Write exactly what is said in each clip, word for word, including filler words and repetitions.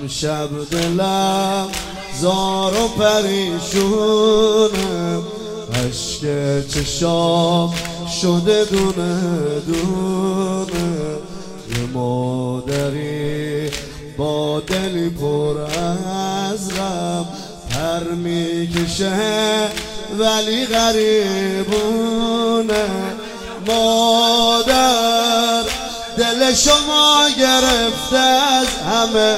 امشب دلم زار و پریشونم، اشک چشام شده دونه دونه. یه مادری با دلی پر از غم پر میکشه ولی غریبونه. مادر دل شما گرفته از همه،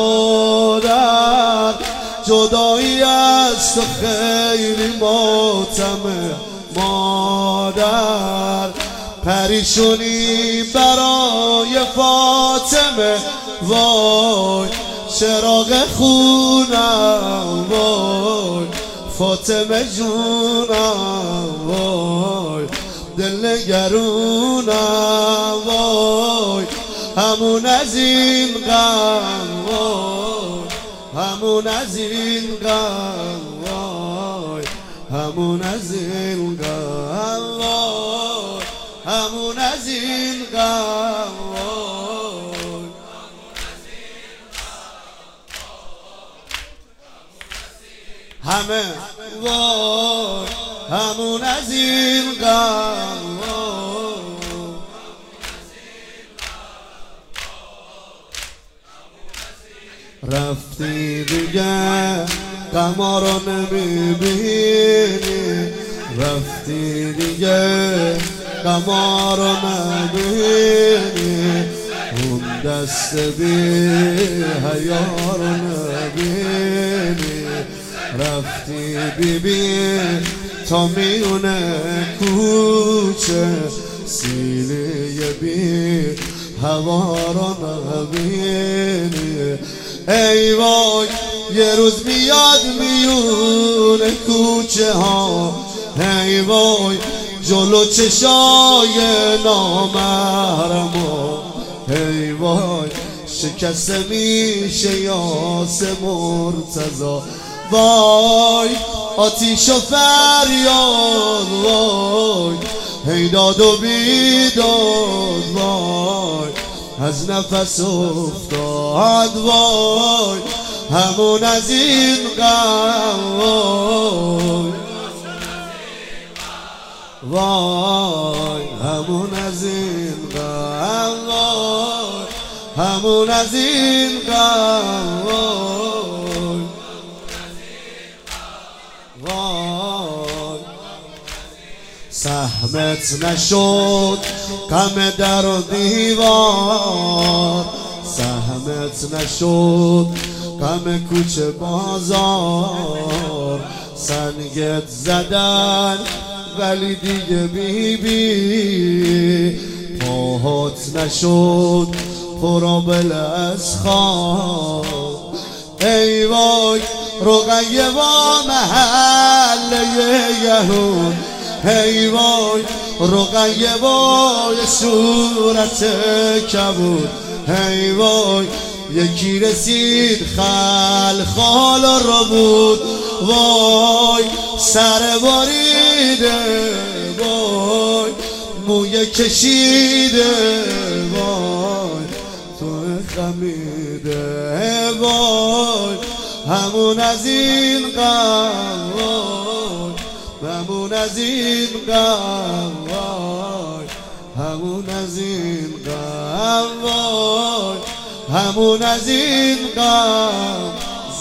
مادر جدایی از تو خیلی ماتمه. مادر پریشونی برای فاطمه، وای چراغ خونم، وای فاطمه جونم، وای دل نگرونم، وای همون از این غم، وای همون از این غم، وای همون از این غم، وای همون از این غم، وای همه، وای همون از این غم، وای رفتی دیگه غما رو نمیبینی، رفتی دیگه غما رو نبینی، اون دست بی حیا رو نبینی. رفتی ببین تا میونه کوچه سیلی بی هوا رو نبینی. ای وای یه روز میاد میونه کوچه ها، ای وای جلو چشای نامحرما، ای وای شکسته میشه یاس مرتضی. وای آتیش و فریاد، وای هیداد و بیداد، وای از نفس افتاد، وای همون از این غم، وای وای همون از این غم، وای همون از این غم، وای وای سهمت نشد غم در و دیوار، سهمت نشد غم کوچه بازار. سنگت زدن ولی دیگه بی بی، پاهات نشد پرابل از خواب. ای وای رقیه و محله یهود، ای وای رقیه وای صورت کبود، ای وای یکی رسید خل خال رو بود، وای سر باریده، وای موی کشیده، وای تو خمیده، وای همون از این غم، وای همون از این غم، وای همون از این غم، وای همون از این غم.